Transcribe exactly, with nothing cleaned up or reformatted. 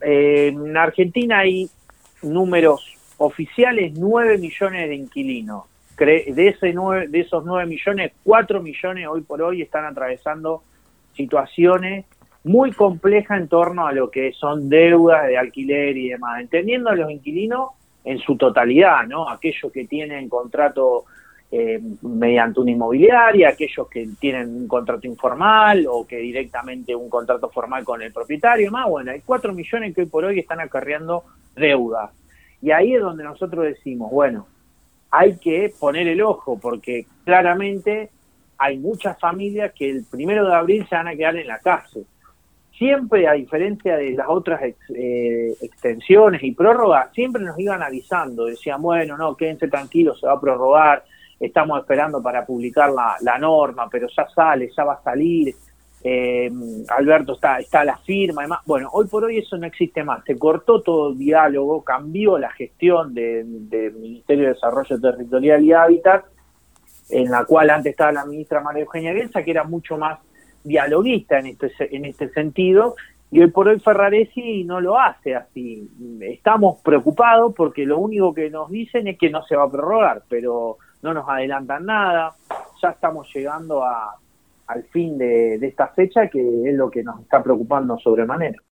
eh, en Argentina hay números oficiales, nueve millones de inquilinos. De, ese nueve, de esos nueve millones, cuatro millones hoy por hoy están atravesando situaciones muy complejas en torno a lo que son deudas de alquiler y demás, entendiendo a los inquilinos en su totalidad, ¿no? Aquellos que tienen contrato eh, mediante una inmobiliaria, aquellos que tienen un contrato informal o que directamente un contrato formal con el propietario, más bueno, hay cuatro millones que hoy por hoy están acarreando deudas. Y ahí es donde nosotros decimos, bueno, hay que poner el ojo, porque claramente hay muchas familias que el primero de abril se van a quedar en la cárcel. Siempre, a diferencia de las otras ex, eh, extensiones y prórrogas, siempre nos iban avisando, decían, bueno, no, quédense tranquilos, se va a prorrogar, estamos esperando para publicar la, la norma, pero ya sale, ya va a salir, eh, Alberto está, está a la firma, además. Bueno, hoy por hoy eso no existe más, se cortó todo el diálogo, cambió la gestión del de Ministerio de Desarrollo Territorial y Hábitat, en la cual antes estaba la ministra María Eugenia Bielsa, que era mucho más dialoguista en este, en este sentido, y hoy por hoy Ferraresi no lo hace así. Estamos preocupados porque lo único que nos dicen es que no se va a prorrogar, pero no nos adelantan nada, ya estamos llegando a, al fin de, de esta fecha, que es lo que nos está preocupando sobremanera.